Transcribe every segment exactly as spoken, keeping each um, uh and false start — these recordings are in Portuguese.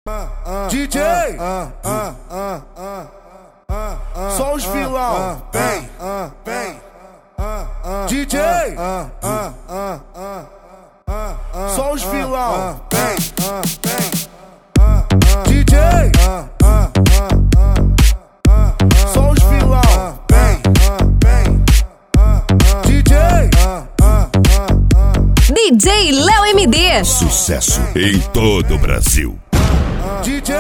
D J, só os vilão, vem, vem. D J, só os vilão, vem, vem. D J, só os vilão, vem, vem. D J, D J Léo M D. Sucesso em todo o Brasil. D J,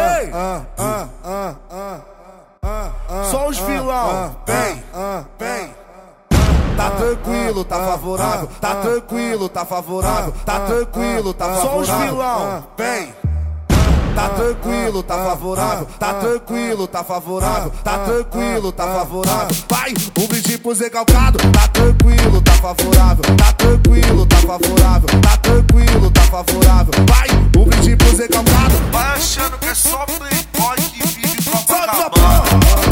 só os vilão, vem, vem. Tá tranquilo, tá favorável, tá tranquilo, tá favorável, tá tranquilo, tá favorável. Só os vilão, vem. Tá tranquilo, tá favorável, tá tranquilo, tá favorável, tá tranquilo, tá favorável. Vai, um brinde pro Zé Calcado, tá tranquilo, tá favorável, tá tranquilo, tá favorável, tá tranquilo, tá favorável. Vai, um brinde pro Zé Calcado. Vai achando que é só playboy que vive Copacabana.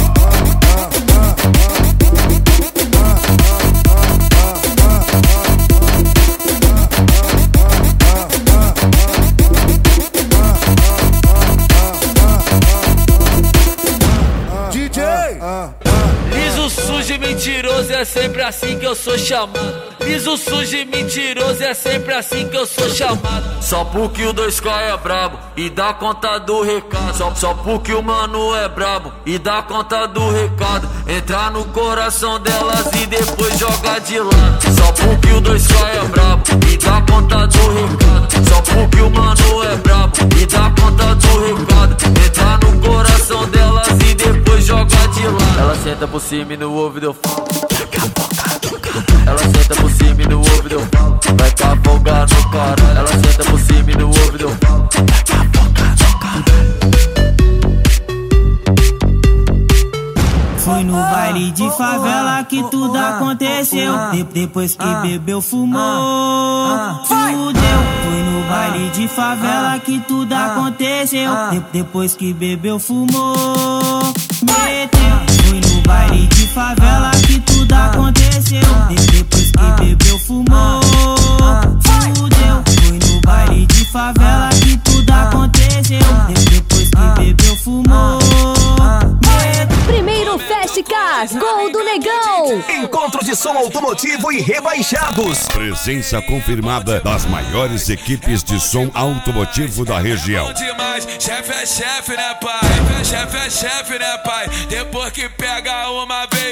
D J, Liso, sujo e mentiroso, é sempre assim que eu sou chamado. Liso, sujo e mentiroso, é sempre assim que eu sou chamado. Só porque o dois K é brabo e dá conta do recado. Só, só porque o mano é brabo e dá conta do recado. Entrar no coração delas e depois jogar de lado. Só porque o dois K é brabo e dá conta do recado. Só porque o mano é brabo e dá conta do recado. Entrar no coração delas e depois jogar de lado. Ela senta por cima e no ouvido eu falo. Ela senta por cima e no ouvido eu falo. Vai cavalgar no caralho. Ela senta por cima e no ouvido eu falo. Foi no baile de favela que tudo aconteceu. De depois que bebeu, fumou, fudeu. Foi no baile de favela que tudo aconteceu. De depois que bebeu, fumou, meteu. Foi no baile de favela que tudo aconteceu. De depois que bebeu, fumou, fudeu. Foi no baile de favela que tudo aconteceu. De depois que bebeu, fumou, meteu. Primeiro Fast Car, Gol do Negão. Encontro de som automotivo e rebaixados. Presença confirmada das maiores equipes de som automotivo da região. Demais, chefe é chefe, né, pai? Chefe é chefe, né, pai? Depois que pega uma vez.